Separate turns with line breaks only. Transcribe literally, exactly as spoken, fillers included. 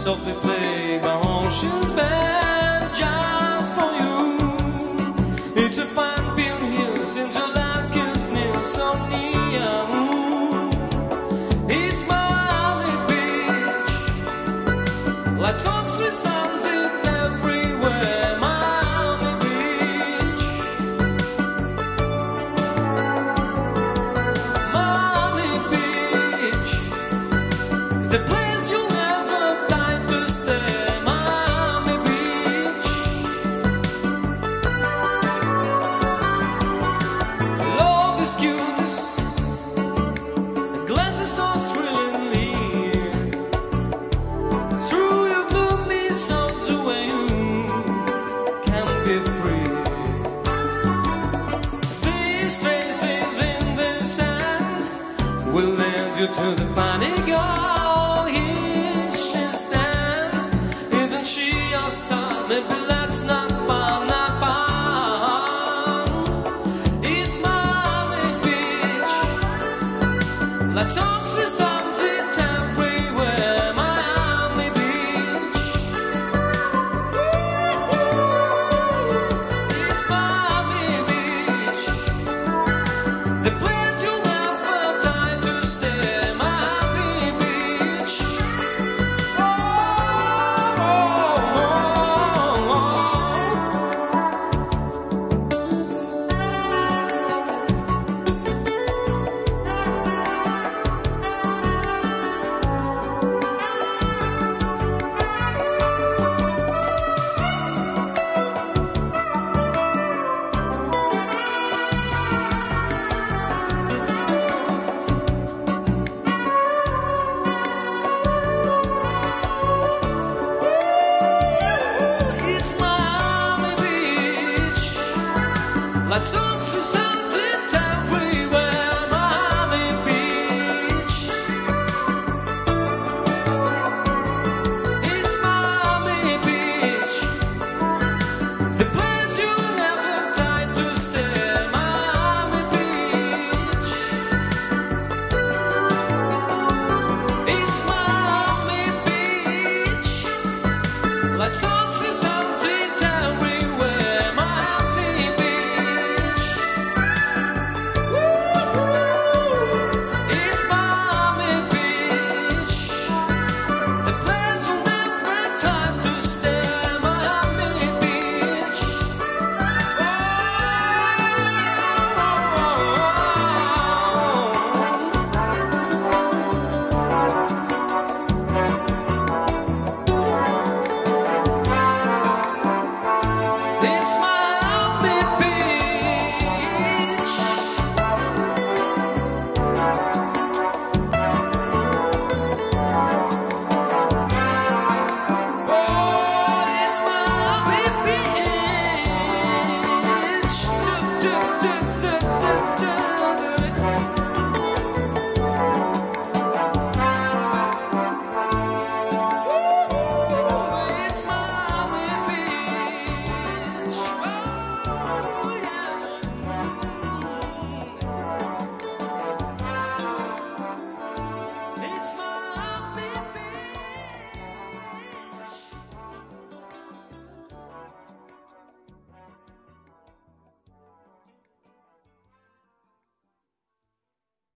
softly play by Ocean's band just for you. It's a fine building here, seems like it's near so near. It's Miami Beach, like Oxford sounded everywhere. Miami Beach, Miami Beach, the place you'll never find to stay. Miami Beach, love is cutest, the glass is so thrillingly. Through your gloomy sounds away, you can be free. These traces in the sand will lead you to the funny girl. Here she stands. Isn't she a star? Maybe that's not far, not far. It's Miami Beach. Let's talk to some.